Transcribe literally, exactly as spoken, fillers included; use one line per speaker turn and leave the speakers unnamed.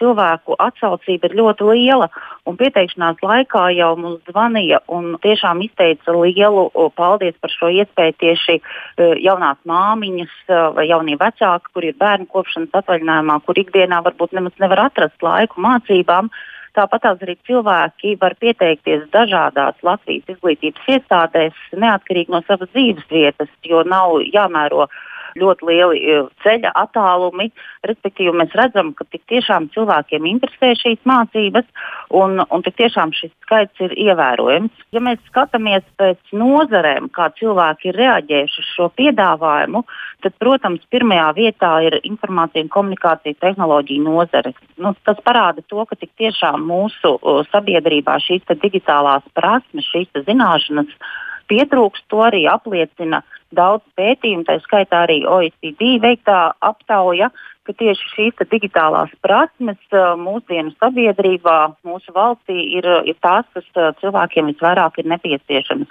cilvēku atsaucība ir ļoti liela. Un pieteikšanās laikā jau mums zvanīja un tiešām izteica lielu paldies par šo iespēju tieši jaunās māmiņas vai jaunie vecāki, kur ir bērnu kopšanas atvaļinājumā, kur ikdienā varbūt nemaz nevar atrast laiku mācībām. Tāpat arī cilvēki var pieteikties dažādās Latvijas izglītības iestādēs, neatkarīgi no savas dzīves vietas, jo nav jāmēro ļoti lieli ceļa attālumi. Respektīvi, mēs redzam, ka tik tiešām cilvēkiem interesē šīs mācības, un, un tik tiešām šis skaits ir ievērojams. Ja mēs skatāmies pēc nozarēm, kā cilvēki ir reaģējuši uz šo piedāvājumu, tad, protams, pirmajā vietā ir informācija un komunikācija tehnoloģija nozare. Nu, tas parāda to, ka tik tiešām mūsu sabiedrībā šīs digitālās prasmes, šīs zināšanas pietrūkst. To arī apliecina daudz pētījumu, tā skaitā arī O E C D veiktā aptauja, ka tieši šīs digitālās prasmes mūsdienu sabiedrībā, mūsu valstī ir, ir tās, kas cilvēkiem visvairāk ir nepieciešamas.